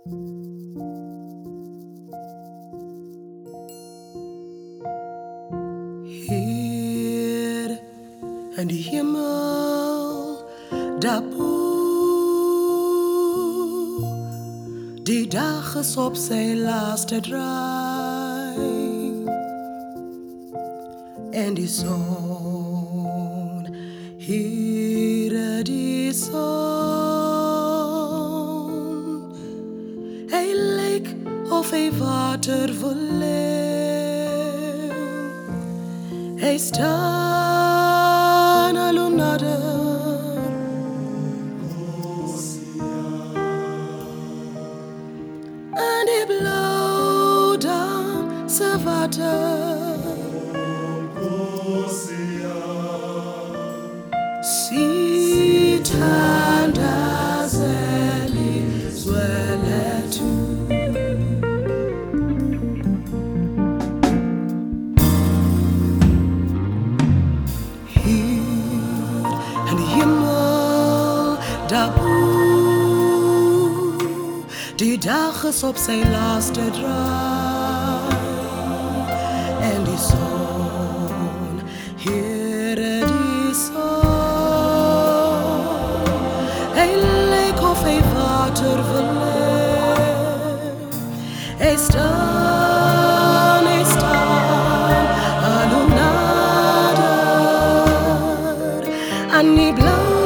Hier in die hemel, daarboe, die dag is op sy laaste draai. En die zon, hier die zon, hij leek of hij water wil leeuw. Hij staan al nader. En die blauw dan ze water. Sithandazeli zwelethu. Hier in die hemel, daarboe, die dag is op zijn laatste draai. En die zon, hier die zon, hij leek of hij water wil leeuw. Hij staan, al hoe nader aan die blauw.